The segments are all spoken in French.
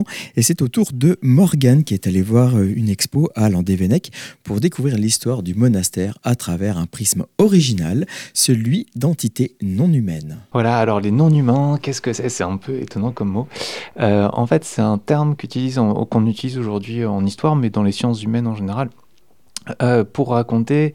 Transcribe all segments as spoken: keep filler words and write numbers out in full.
Et c'est au tour de Morgane qui est allée voir une expo à Landévennec pour découvrir l'histoire du monastère à travers un prisme original, celui d'entités non humaines. Voilà, alors les non-humains, qu'est-ce que c'est? C'est un peu étonnant comme mot. Euh, en fait, c'est un terme qu'utilise en- qu'on utilise aujourd'hui en histoire, mais dans les sciences humaines en général, euh, pour raconter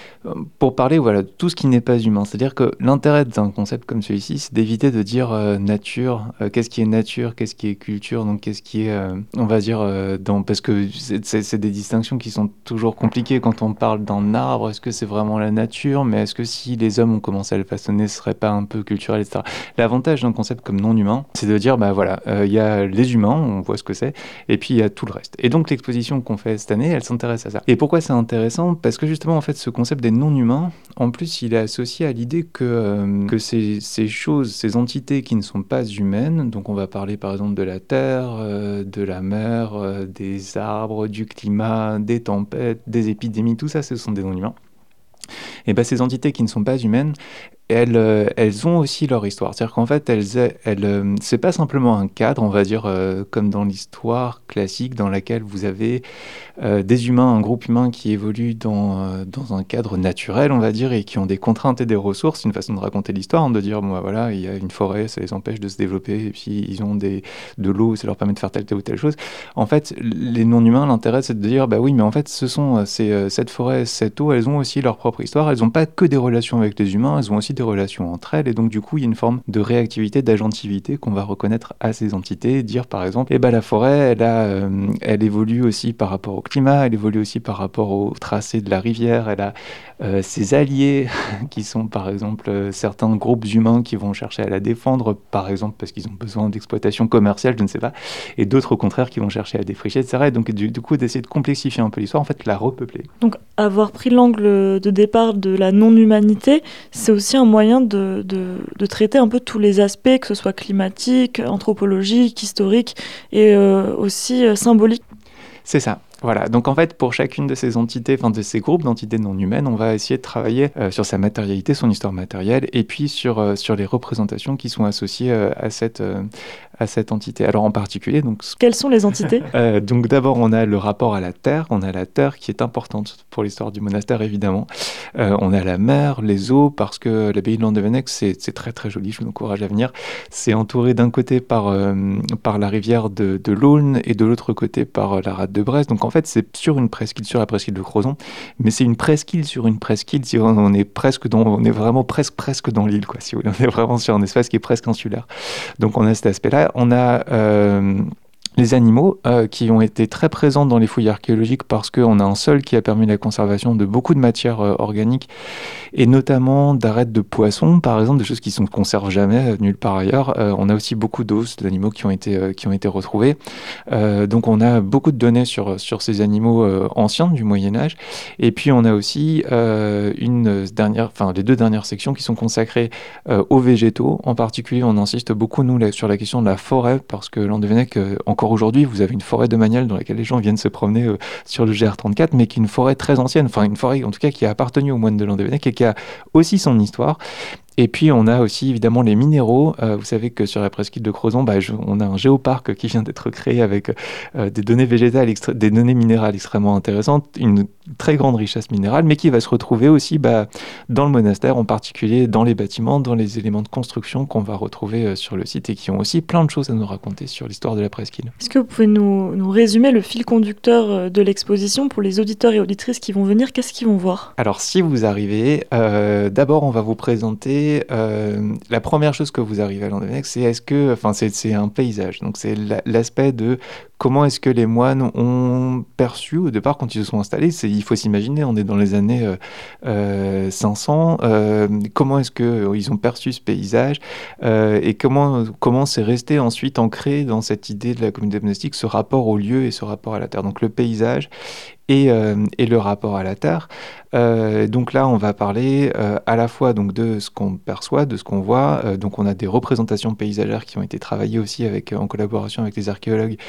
pour parler voilà, de tout ce qui n'est pas humain. C'est-à-dire que l'intérêt d'un concept comme celui-ci, c'est d'éviter de dire euh, nature, euh, qu'est-ce qui est nature, qu'est-ce qui est culture, donc qu'est-ce qui est, euh, on va dire, euh, dans, parce que c'est, c'est, c'est des distinctions qui sont toujours compliquées quand on parle d'un arbre, est-ce que c'est vraiment la nature, mais est-ce que si les hommes ont commencé à le façonner, ce serait pas un peu culturel, et cetera. L'avantage d'un concept comme non humain, c'est de dire, bah voilà, il euh, y a les humains, on voit ce que c'est, et puis il y a tout le reste. Et donc l'exposition qu'on fait cette année, elle s'intéresse à ça. Et pourquoi c'est intéressant? Parce que justement, en fait, ce concept des non-humains, en plus, il est associé à l'idée que, euh, que ces, ces choses, ces entités qui ne sont pas humaines, donc on va parler par exemple de la terre, euh, de la mer, euh, des arbres, du climat, des tempêtes, des épidémies, tout ça, ce sont des non-humains. Et bien ces entités qui ne sont pas humaines, elles, euh, elles ont aussi leur histoire. C'est-à-dire qu'en fait, elles, elles, euh, c'est pas simplement un cadre, on va dire, euh, comme dans l'histoire classique, dans laquelle vous avez euh, des humains, un groupe humain qui évolue dans, euh, dans un cadre naturel, on va dire, et qui ont des contraintes et des ressources. C'est une façon de raconter l'histoire, hein, de dire, bon, bah, voilà, il y a une forêt, ça les empêche de se développer, et puis ils ont des, de l'eau, ça leur permet de faire telle, telle ou telle chose. En fait, les non-humains, l'intérêt, c'est de dire, bah oui, mais en fait, ce sont ces, euh, cette forêt, cette eau, elles ont aussi leur propre histoire. Elles n'ont pas que des relations avec les humains, elles ont aussi des relations entre elles, et donc du coup, il y a une forme de réactivité, d'agentivité qu'on va reconnaître à ces entités, dire par exemple, eh ben, la forêt, elle, a, euh, elle évolue aussi par rapport au climat, elle évolue aussi par rapport au tracé de la rivière, elle a euh, ses alliés, qui sont par exemple euh, certains groupes humains qui vont chercher à la défendre, par exemple parce qu'ils ont besoin d'exploitation commerciale, je ne sais pas, et d'autres au contraire qui vont chercher à défricher, et cetera. Et donc du, du coup, d'essayer de complexifier un peu l'histoire, en fait, la repeupler. Donc avoir pris l'angle de départ de la non-humanité, c'est aussi un moyen de, de, de traiter un peu tous les aspects, que ce soit climatique, anthropologique, historique et euh, aussi euh, symbolique. C'est ça. Voilà, donc en fait, pour chacune de ces entités, enfin de ces groupes d'entités non humaines, on va essayer de travailler euh, sur sa matérialité, son histoire matérielle, et puis sur, euh, sur les représentations qui sont associées euh, à, cette, euh, à cette entité. Alors en particulier, donc... Quelles sont les entités? euh, Donc d'abord, on a le rapport à la terre, on a la terre qui est importante pour l'histoire du monastère, évidemment. Euh, on a la mer, les eaux, parce que l'abbaye de Landévennec, c'est, c'est très très joli, je vous encourage à venir. C'est entouré d'un côté par, euh, par la rivière de, de l'Aulne et de l'autre côté par la rade de Brest. Donc en fait, c'est sur une presqu'île, sur la presqu'île de Crozon, mais c'est une presqu'île sur une presqu'île. Si on, on est presque dans, on est vraiment presque presque dans l'île, quoi. Si vous voulez, on est vraiment sur un espace qui est presque insulaire. Donc on a cet aspect-là. On a euh, les animaux euh, qui ont été très présents dans les fouilles archéologiques parce qu'on a un sol qui a permis la conservation de beaucoup de matières euh, organiques et notamment d'arêtes de poissons, par exemple, des choses qui ne se conservent jamais euh, nulle part ailleurs. Euh, on a aussi beaucoup d'os d'animaux qui ont été, euh, qui ont été retrouvés. Euh, donc on a beaucoup de données sur, sur ces animaux euh, anciens du Moyen-Âge. Et puis on a aussi euh, une dernière, enfin, les deux dernières sections qui sont consacrées euh, aux végétaux. En particulier, on insiste beaucoup, nous, là, sur la question de la forêt, parce que Landévennec, euh, encore aujourd'hui, vous avez une forêt domaniale dans laquelle les gens viennent se promener euh, sur le G R trente-quatre, mais qui est une forêt très ancienne, enfin une forêt en tout cas qui a appartenu aux moines de Landévennec et qui a aussi son histoire. Et puis on a aussi évidemment les minéraux. Euh, vous savez que sur la presqu'île de Crozon, bah, je, on a un géoparc qui vient d'être créé avec euh, des données végétales, extra- des données minérales extrêmement intéressantes, une très grande richesse minérale, mais qui va se retrouver aussi bah, dans le monastère, en particulier dans les bâtiments, dans les éléments de construction qu'on va retrouver euh, sur le site et qui ont aussi plein de choses à nous raconter sur l'histoire de la presqu'île. Est-ce que vous pouvez nous, nous résumer le fil conducteur de l'exposition pour les auditeurs et auditrices qui vont venir? Qu'est-ce qu'ils vont voir? Alors si vous arrivez, euh, d'abord on va vous présenter Euh, la première chose que vous arrivez à Landévennec, c'est est-ce que, enfin, c'est, c'est un paysage. Donc, c'est la, l'aspect de comment est-ce que les moines ont perçu au départ quand ils se sont installés. C'est, il faut s'imaginer, on est dans les années euh, euh, cinq cents. Euh, comment est-ce que euh, ils ont perçu ce paysage euh, et comment comment c'est resté ensuite ancré dans cette idée de la communauté monastique, ce rapport au lieu et ce rapport à la terre. Donc, le paysage. Et, euh, et le rapport à la terre. Euh, donc là, on va parler euh, à la fois donc, de ce qu'on perçoit, de ce qu'on voit. Euh, donc on a des représentations paysagères qui ont été travaillées aussi avec, en collaboration avec les archéologues, euh,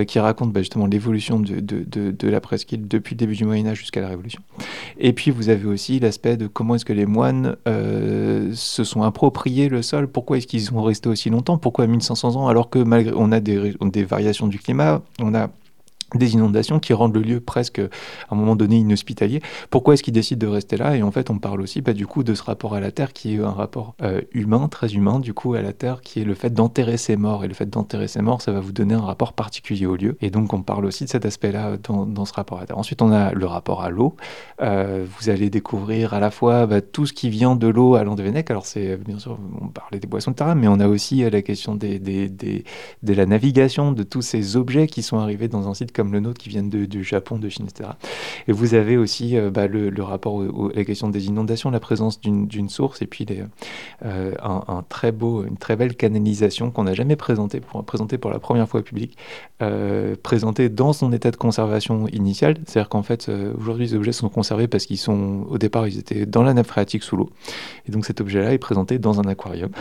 qui raconte bah, justement l'évolution de, de, de, de la presqu'île depuis le début du Moyen-Âge jusqu'à la Révolution. Et puis vous avez aussi l'aspect de comment est-ce que les moines euh, se sont appropriés le sol, pourquoi est-ce qu'ils sont restés aussi longtemps, pourquoi mille cinq cents ans, alors que malgré on a des, des variations du climat, on a des inondations qui rendent le lieu presque, à un moment donné, inhospitalier. Pourquoi est-ce qu'ils décident de rester là? Et en fait, on parle aussi bah, du coup de ce rapport à la Terre qui est un rapport euh, humain, très humain, du coup, à la Terre, qui est le fait d'enterrer ses morts. Et le fait d'enterrer ses morts, ça va vous donner un rapport particulier au lieu. Et donc, on parle aussi de cet aspect-là dans, dans ce rapport à la Terre. Ensuite, on a le rapport à l'eau. Euh, vous allez découvrir à la fois bah, tout ce qui vient de l'eau à Landévennec. Alors, c'est bien sûr, on parlait des boissons de terrain, mais on a aussi euh, la question des, des, des, de la navigation, de tous ces objets qui sont arrivés dans un site comme le nôtre, qui viennent de, du Japon, de Chine, et cetera. Et vous avez aussi euh, bah, le, le rapport au, au, à la question des inondations, la présence d'une, d'une source, et puis les, euh, un, un très beau, une très belle canalisation qu'on n'a jamais présentée, pour, présentée pour la première fois au public, euh, présentée dans son état de conservation initial. C'est-à-dire qu'en fait, euh, aujourd'hui, les objets sont conservés parce qu'ils sont, au départ, ils étaient dans la nappe phréatique sous l'eau. Et donc cet objet-là est présenté dans un aquarium.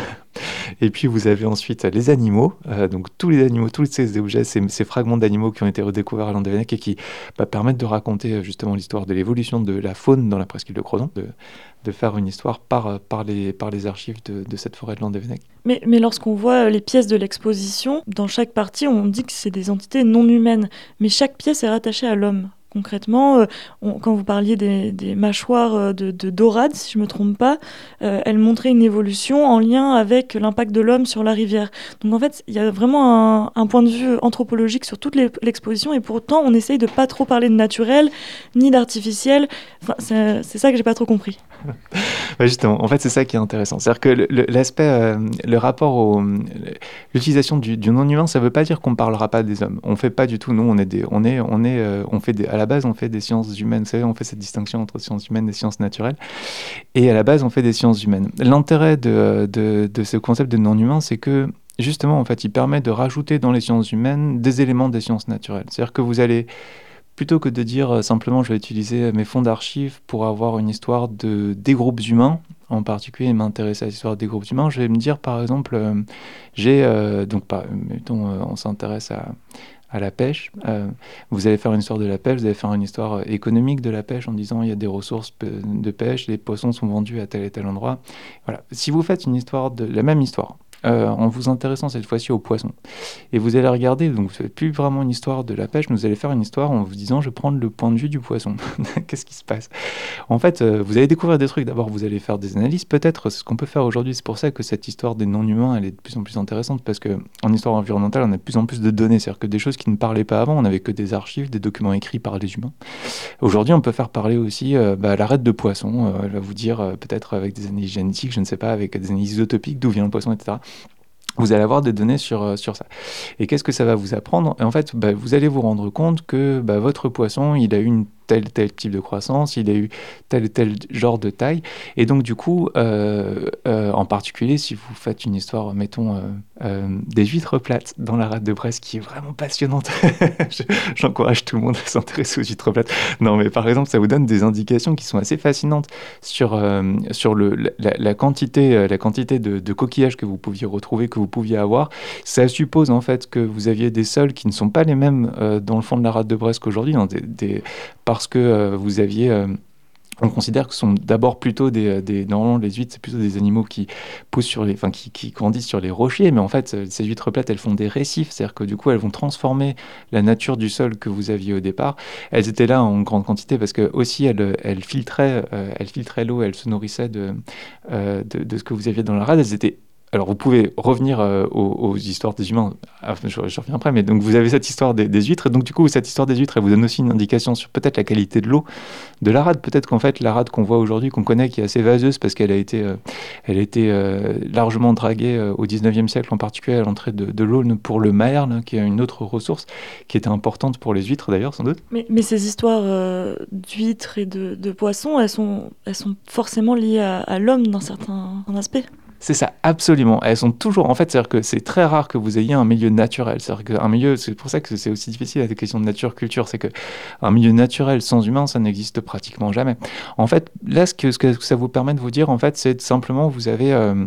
Et puis vous avez ensuite les animaux, euh, donc tous les animaux, tous ces objets, ces, ces fragments d'animaux qui ont été redécouverts à Landévennec et qui bah, permettent de raconter justement l'histoire de l'évolution de la faune dans la presqu'île de Crozon, de, de faire une histoire par, par, les, par les archives de, de cette forêt de Landévennec. Mais, mais lorsqu'on voit les pièces de l'exposition, dans chaque partie, on dit que c'est des entités non humaines, mais chaque pièce est rattachée à l'homme. Concrètement, euh, on, quand vous parliez des, des mâchoires de, de dorades, si je ne me trompe pas, euh, elles montraient une évolution en lien avec l'impact de l'homme sur la rivière. Donc en fait, il y a vraiment un, un point de vue anthropologique sur toute l'exposition, et pourtant on essaye de ne pas trop parler de naturel ni d'artificiel. Enfin, c'est, c'est ça que je n'ai pas trop compris. Ouais, justement, en fait, c'est ça qui est intéressant. C'est-à-dire que le, le, l'aspect, euh, le rapport au, l'utilisation du, du non-humain, ça ne veut pas dire qu'on ne parlera pas des hommes. On ne fait pas du tout. Nous, on est des, on est, on est, euh, on fait des, à la base, on fait des sciences humaines. Vous savez, on fait cette distinction entre sciences humaines et sciences naturelles. Et à la base, on fait des sciences humaines. L'intérêt de, de, de ce concept de non-humain, c'est que justement, en fait, il permet de rajouter dans les sciences humaines des éléments des sciences naturelles. C'est-à-dire que vous allez, plutôt que de dire euh, simplement je vais utiliser mes fonds d'archives pour avoir une histoire de, des groupes humains, en particulier m'intéresser à l'histoire des groupes humains, je vais me dire par exemple, euh, j'ai, euh, donc par, mettons, euh, on s'intéresse à, à la pêche, euh, vous allez faire une histoire de la pêche, vous allez faire une histoire économique de la pêche en disant il y a des ressources de pêche, les poissons sont vendus à tel et tel endroit. Voilà. Si vous faites une histoire de la même histoire, Euh, en vous intéressant cette fois-ci aux poissons. Et vous allez regarder, donc vous ne faites plus vraiment une histoire de la pêche, mais vous allez faire une histoire en vous disant je vais prendre le point de vue du poisson. Qu'est-ce qui se passe? En fait, euh, vous allez découvrir des trucs. D'abord, vous allez faire des analyses. Peut-être, c'est ce qu'on peut faire aujourd'hui. C'est pour ça que cette histoire des non-humains, elle est de plus en plus intéressante, parce qu'en histoire environnementale, on a de plus en plus de données. C'est-à-dire que des choses qui ne parlaient pas avant, on n'avait que des archives, des documents écrits par les humains. Aujourd'hui, on peut faire parler aussi euh, bah, l'arête de poisson. Euh, elle va vous dire, euh, peut-être avec des analyses génétiques, je ne sais pas, avec des analyses isotopiques, d'où vient le poisson, et cetera. Vous allez avoir des données sur, euh, sur ça. Et qu'est-ce que ça va vous apprendre? Et en fait, bah, vous allez vous rendre compte que bah, votre poisson, il a eu une tel tel type de croissance, il a eu tel tel genre de taille. Et donc, du coup, euh, euh, en particulier, si vous faites une histoire, mettons, euh, euh, des huîtres plates dans la rade de Brest, qui est vraiment passionnante. Je, j'encourage tout le monde à s'intéresser aux huîtres plates. Non, mais par exemple, ça vous donne des indications qui sont assez fascinantes sur, euh, sur le, la, la quantité, la quantité de, de coquillages que vous pouviez retrouver, que vous pouviez avoir. Ça suppose, en fait, que vous aviez des sols qui ne sont pas les mêmes euh, dans le fond de la rade de Brest qu'aujourd'hui, dans des, des parce que euh, vous aviez... Euh, on considère que ce sont d'abord plutôt des, des... Normalement, les huîtres, c'est plutôt des animaux qui poussent sur les... Enfin, qui, qui grandissent sur les rochers, mais en fait, ces huîtres plates, elles font des récifs, c'est-à-dire que du coup, elles vont transformer la nature du sol que vous aviez au départ. Elles étaient là en grande quantité parce que aussi, elles, elles, filtraient, euh, elles filtraient l'eau, elles se nourrissaient de, euh, de, de ce que vous aviez dans la rade. Elles étaient... Alors, vous pouvez revenir euh, aux, aux histoires des humains, enfin, je, je reviens après, mais donc vous avez cette histoire des, des huîtres, et donc du coup, cette histoire des huîtres, elle vous donne aussi une indication sur peut-être la qualité de l'eau de la rade. Peut-être qu'en fait, la rade qu'on voit aujourd'hui, qu'on connaît, qui est assez vaseuse, parce qu'elle a été, euh, elle a été euh, largement draguée euh, au dix-neuvième siècle, en particulier à l'entrée de, de l'Aulne pour le maer, là, qui est une autre ressource, qui était importante pour les huîtres d'ailleurs, sans doute. Mais, mais ces histoires euh, d'huîtres et de, de poissons, elles sont, elles sont forcément liées à, à l'homme d'un certain aspect. C'est ça, absolument. Elles sont toujours... En fait, c'est-à-dire que c'est très rare que vous ayez un milieu naturel. C'est-à-dire qu'un milieu... C'est pour ça que c'est aussi difficile avec les questions de nature-culture. C'est qu'un milieu naturel sans humain, ça n'existe pratiquement jamais. En fait, là, ce que, ce que ça vous permet de vous dire, en fait, c'est simplement, vous avez... Euh,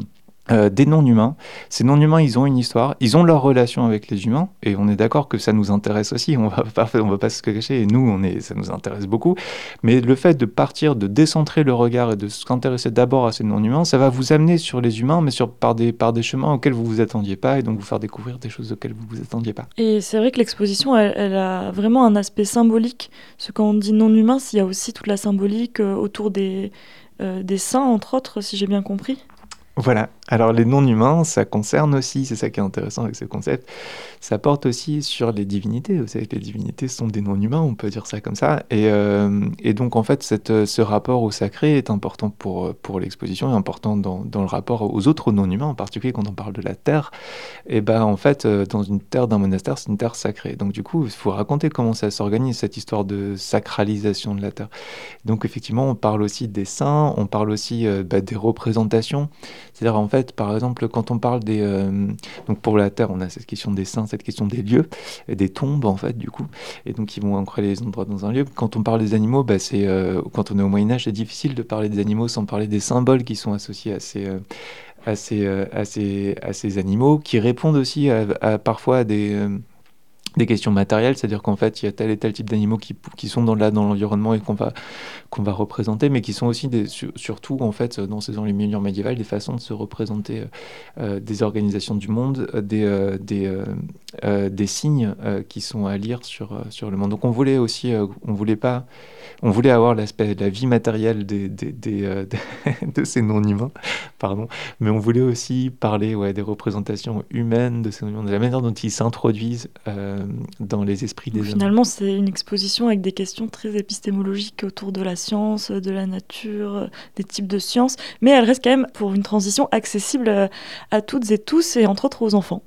Euh, des non-humains. Ces non-humains, ils ont une histoire, ils ont leur relation avec les humains, et on est d'accord que ça nous intéresse aussi, on va pas, on va pas se cacher, et nous, on est, ça nous intéresse beaucoup, mais le fait de partir, de décentrer le regard et de s'intéresser d'abord à ces non-humains, ça va vous amener sur les humains, mais sur, par, des, par des chemins auxquels vous vous attendiez pas, et donc vous faire découvrir des choses auxquelles vous vous attendiez pas. Et c'est vrai que l'exposition, elle, elle a vraiment un aspect symbolique, parce que quand on dit non-humain, il y a aussi toute la symbolique euh, autour des, euh, des saints, entre autres, si j'ai bien compris. Voilà, alors les non-humains, ça concerne aussi, c'est ça qui est intéressant avec ce concept, ça porte aussi sur les divinités. Vous savez que les divinités sont des non-humains, on peut dire ça comme ça, et, euh, et donc en fait cette, ce rapport au sacré est important pour, pour l'exposition, et important dans, dans le rapport aux autres non-humains, en particulier quand on parle de la terre. Et ben en fait, dans une terre d'un monastère, c'est une terre sacrée, donc du coup il faut raconter comment ça s'organise, cette histoire de sacralisation de la terre. Donc effectivement, on parle aussi des saints, on parle aussi euh, bah, des représentations. C'est-à-dire en fait, par exemple, quand on parle des... Euh, donc pour la Terre, on a cette question des saints, cette question des lieux, et des tombes en fait, du coup. Et donc ils vont ancrer les endroits dans un lieu. Quand on parle des animaux, bah, c'est, euh, quand on est au Moyen-Âge, c'est difficile de parler des animaux sans parler des symboles qui sont associés à ces... Euh, à ces, euh, à ces, à ces animaux, qui répondent aussi à, à parfois à des... Euh, des questions matérielles, c'est-à-dire qu'en fait, il y a tel et tel type d'animaux qui, qui sont dans, là, dans l'environnement et qu'on va, qu'on va représenter, mais qui sont aussi, des, sur, surtout, en fait, dans ces enluminures médiévales, des façons de se représenter euh, des organisations du monde, des, euh, des, euh, euh, des signes euh, qui sont à lire sur, euh, sur le monde. Donc on voulait aussi, euh, on voulait pas, on voulait avoir l'aspect de la vie matérielle des, des, des, euh, de ces non-humains, pardon, mais on voulait aussi parler ouais, des représentations humaines de ces non-humains, de la manière dont ils s'introduisent euh, dans les esprits des Donc, hommes. finalement, c'est une exposition avec des questions très épistémologiques autour de la science, de la nature, des types de sciences, mais elle reste quand même pour une transition accessible à toutes et tous, et entre autres aux enfants.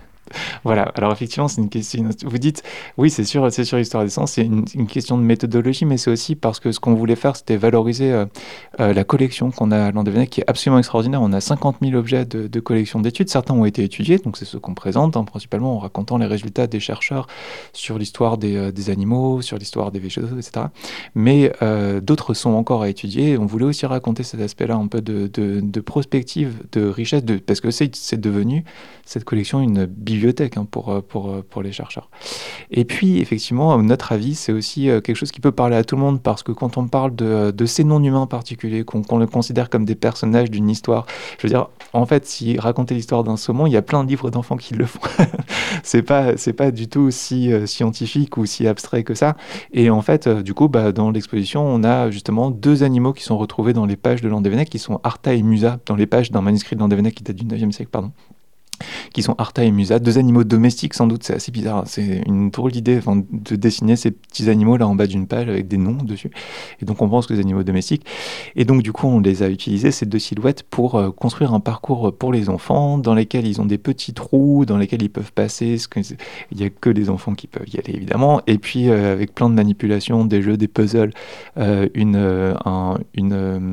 Voilà, alors effectivement, c'est une question. Vous dites, oui, c'est sûr, c'est sur l'histoire des sens, c'est une, une question de méthodologie, mais c'est aussi parce que ce qu'on voulait faire, c'était valoriser euh, euh, la collection qu'on a à Landévennec, qui est absolument extraordinaire. On a cinquante mille objets de, de collection d'études. Certains ont été étudiés, donc c'est ceux qu'on présente, hein, principalement en racontant les résultats des chercheurs sur l'histoire des, euh, des animaux, sur l'histoire des végétaux, et cetera. Mais euh, d'autres sont encore à étudier. On voulait aussi raconter cet aspect-là, un peu de, de, de prospective, de richesse, de, parce que c'est, c'est devenu, cette collection, une bibliothèque hein, pour, pour, pour les chercheurs. Et puis, effectivement, à notre avis, c'est aussi quelque chose qui peut parler à tout le monde, parce que quand on parle de, de ces non-humains particuliers, qu'on, qu'on les considère comme des personnages d'une histoire, je veux dire, en fait, si raconter l'histoire d'un saumon, il y a plein de livres d'enfants qui le font. c'est pas, c'est pas du tout si euh, scientifique ou si abstrait que ça. Et en fait, euh, du coup, bah, dans l'exposition, on a justement deux animaux qui sont retrouvés dans les pages de Landévennec, qui sont Arta et Musa, dans les pages d'un manuscrit de Landévennec qui date du neuvième siècle, pardon. Qui sont Arta et Musa, deux animaux domestiques sans doute, c'est assez bizarre, c'est une drôle d'idée enfin, de dessiner ces petits animaux là en bas d'une page avec des noms dessus, et donc on pense que c'est des animaux domestiques, et donc du coup on les a utilisés, ces deux silhouettes, pour euh, construire un parcours pour les enfants, dans lesquels ils ont des petits trous, dans lesquels ils peuvent passer, ce que, il n'y a que les enfants qui peuvent y aller évidemment, et puis euh, avec plein de manipulations, des jeux, des puzzles, euh, une... Euh, un, une euh,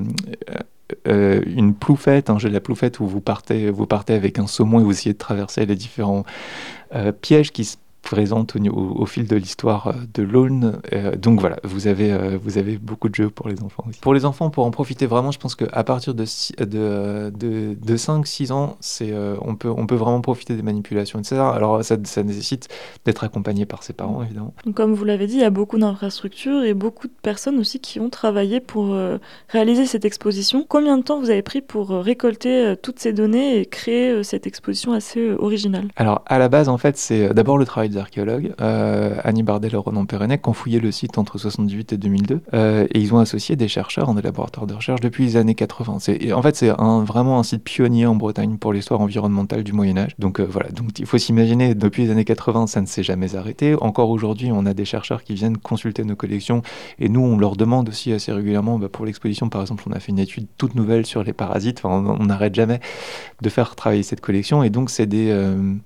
Euh, une ploufette, un jeu de la ploufette où vous partez, vous partez avec un saumon et vous essayez de traverser les différents euh, pièges qui se présentent au, au, au fil de l'histoire de l'Aulne. Euh, donc voilà, vous avez, euh, vous avez beaucoup de jeux pour les enfants aussi. Pour les enfants, pour en profiter vraiment, je pense qu'à partir de, de, de, de cinq six ans, c'est, euh, on, peut, on peut vraiment profiter des manipulations, et cetera. Alors ça, ça nécessite d'être accompagné par ses parents, évidemment. Donc, comme vous l'avez dit, il y a beaucoup d'infrastructures et beaucoup de personnes aussi qui ont travaillé pour euh, réaliser cette exposition. Combien de temps vous avez pris pour euh, récolter euh, toutes ces données et créer euh, cette exposition assez euh, originale ? Alors à la base, en fait, c'est d'abord le travail des archéologues, euh, Annie Bardel et Ronan Pérenec, qui ont fouillé le site entre soixante-dix-huit et deux mille deux, euh, et ils ont associé des chercheurs dans des laboratoires de recherche depuis les années quatre-vingts. C'est, en fait, c'est un, vraiment un site pionnier en Bretagne pour l'histoire environnementale du Moyen-Âge. Donc euh, voilà, donc il faut s'imaginer, depuis les années quatre-vingts, ça ne s'est jamais arrêté. Encore aujourd'hui, on a des chercheurs qui viennent consulter nos collections, et nous, on leur demande aussi assez régulièrement, bah, pour l'exposition, par exemple, on a fait une étude toute nouvelle sur les parasites, enfin, on n'arrête jamais de faire travailler cette collection, et donc c'est des... Euh,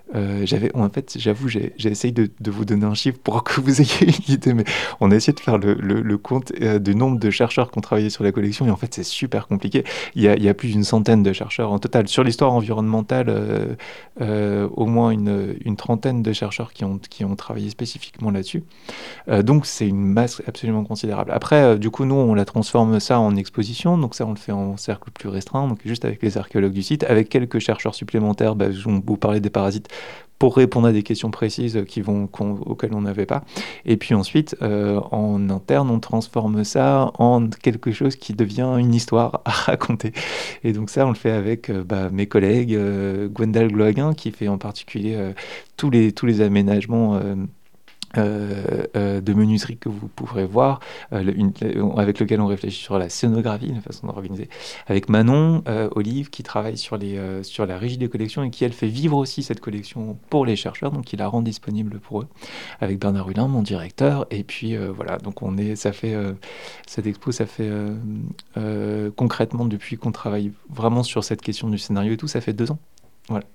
Euh, j'avais, en fait, j'avoue, j'ai, j'ai essayé de, de vous donner un chiffre pour que vous ayez une idée, mais on a essayé de faire le, le, le compte euh, du nombre de chercheurs qui ont travaillé sur la collection, et en fait, c'est super compliqué. Il y a, il y a plus d'une centaine de chercheurs en total. Sur l'histoire environnementale, euh, euh, au moins une, une trentaine de chercheurs qui ont, qui ont travaillé spécifiquement là-dessus. Euh, donc, c'est une masse absolument considérable. Après, euh, du coup, nous, on la transforme ça en exposition, donc ça, on le fait en cercle plus restreint, donc juste avec les archéologues du site, avec quelques chercheurs supplémentaires. Bah, on vous parlait des parasites pour répondre à des questions précises qui vont, qu'on- auxquelles on n'avait pas. Et puis ensuite, euh, en interne, on transforme ça en quelque chose qui devient une histoire à raconter. Et donc ça, on le fait avec euh, bah, mes collègues, euh, Gwendal Gloaguin, qui fait en particulier euh, tous les, tous les aménagements euh, euh, euh, de menuiserie que vous pourrez voir, euh, le- une- euh, avec lequel on réfléchit sur la scénographie, la façon d'organiser. Avec Manon, euh, Olive, qui travaille sur, les, euh, sur la régie des collections et qui, elle, fait vivre aussi cette collection pour les chercheurs, donc qui la rend disponible pour eux. Avec Bernard Hulin, mon directeur. Et puis, euh, voilà, donc on est, ça fait, euh, cette expo, ça fait euh, euh, concrètement, depuis qu'on travaille vraiment sur cette question du scénario et tout, ça fait deux ans. Voilà.